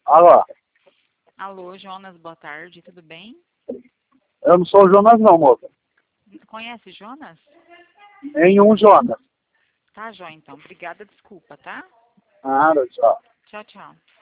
Alô? Alô, Jonas, boa tarde, tudo bem? Eu não sou o Jonas não, moça. Conhece Jonas? Nenhum Jonas. Tá, Jó, então. Obrigada, desculpa, tá? Nada, tchau. Tchau, tchau.